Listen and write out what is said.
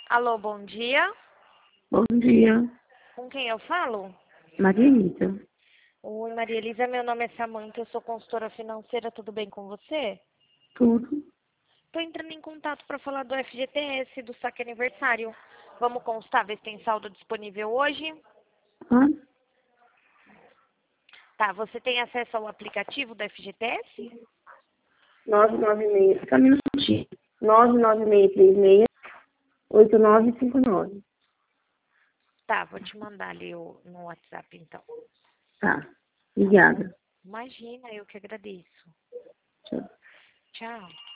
Alô, bom dia. Bom dia, Com quem eu falo? Maria Elisa. Oi, Maria Elisa, meu nome é Samanta, eu sou consultora financeira, tudo bem com você? Tudo? Tô entrando em contato para falar do FGTS, do saque aniversário. Vamos constar, ver se tem saldo disponível hoje? Hã? Tá, você tem acesso ao aplicativo do FGTS? 996, só um minutinho. 99636-8959. Tá, vou te mandar ali no WhatsApp então. Tá, obrigada. Imagina, eu que agradeço. Tchau. Tchau.